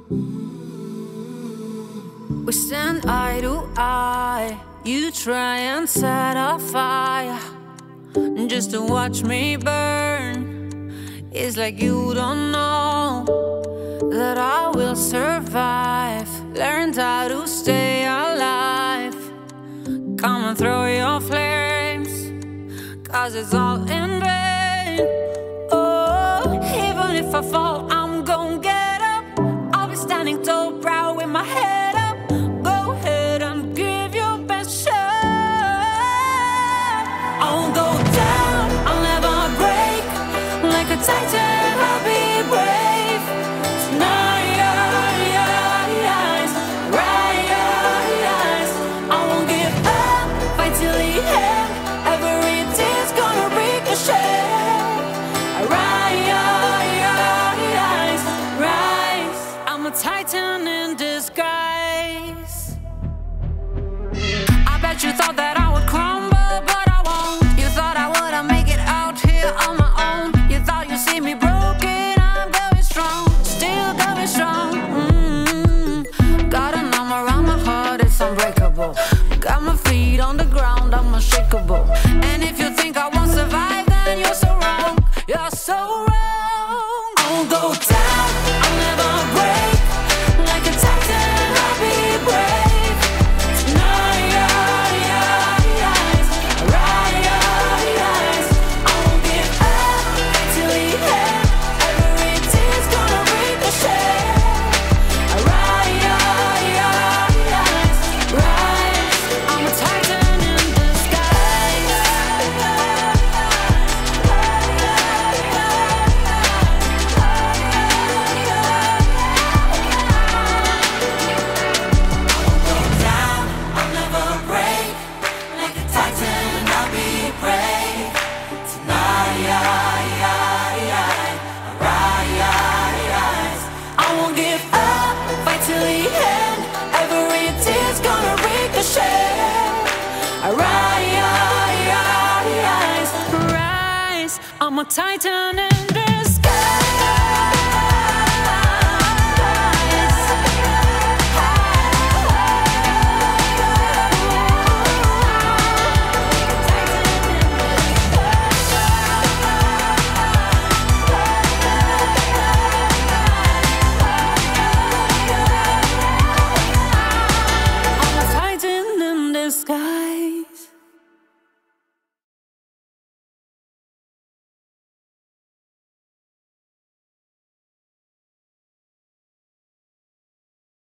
We stand eye to eye. You try and set a fire just to watch me burn. It's like you don't know that I will survive. Learned how to stay alive. Come and throw your flames, 'cause it's all in vain. Oh, even if I fall, I'm gonna get up. I'll be standing tall, proud with my head up. Go ahead and give your best shot. I won't go down, I'll never break. Like a titan, I'll be brave. Tonight, rise. I won't give up, fight till the end. Every tear's gonna ricochet. Rise. I'm a titan in disguise. I bet you thought that I would crumble, but I won't. You thought I wouldn't make it out here on my own. You thought you'd see me broken, I'm going strong. Still going strong. Got an arm around my heart, it's unbreakable. Got my feet on the ground, I'm unshakable. And if you think I won't survive, then you're so wrong. You're so wrong. I won't go down, I'll never break. Like a titan, I'll be brave. Tonight, rise. I won't give up till the end. Every tear's gonna ricochet. Rise. I'm a titan in disguise. Down, I'll never break. Like a titan, I'll be brave. Tonight, rise. I won't give up, fight till the end. Every tear's gonna ricochet. Rise. I'm a titan.